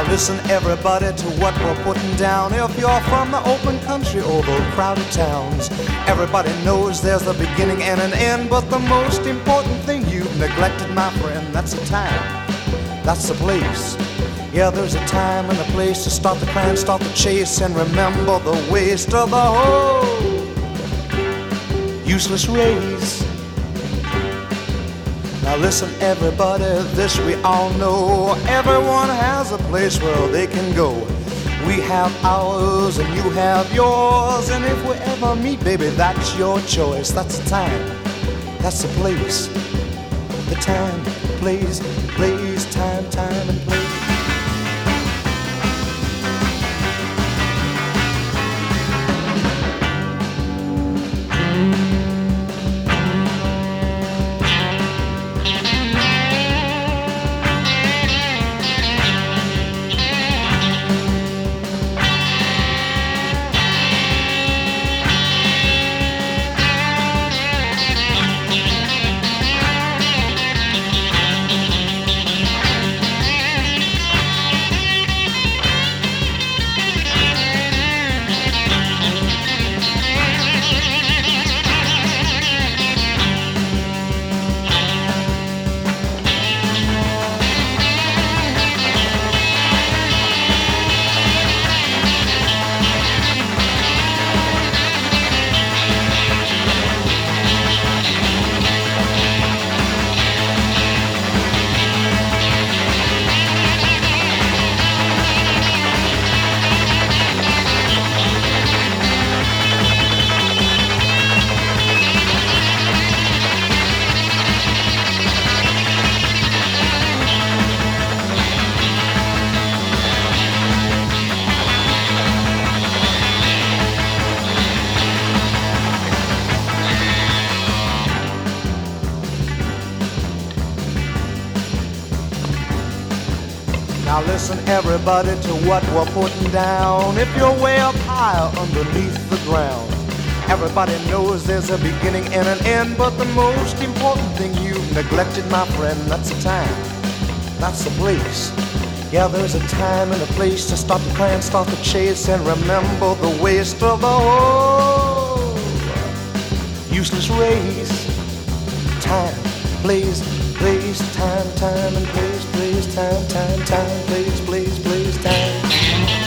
Listen everybody to what we're putting down. If you're from the open country or the crowded towns, everybody knows there's a beginning and an end. But the most important thing you've neglected, my friend, that's the time, that's the place. Yeah, there's a time and a place to start the crime, start the chase, and remember the waste of the whole useless race. Now listen everybody, this we all know. Everyone has a place where they can go. We have ours and you have yours, and if we ever meet, baby, that's your choice. That's the time, that's the place. The time, place, time, and place. Now listen everybody to what we're putting down. If you're way up high underneath the ground, everybody knows there's a beginning and an end. But the most important thing you've neglected, my friend, that's the time, that's the place. Yeah, there's a time and a place to start the crime, start the chase, and remember the waste of the whole useless race. Time, place, time, and place, time, place, time.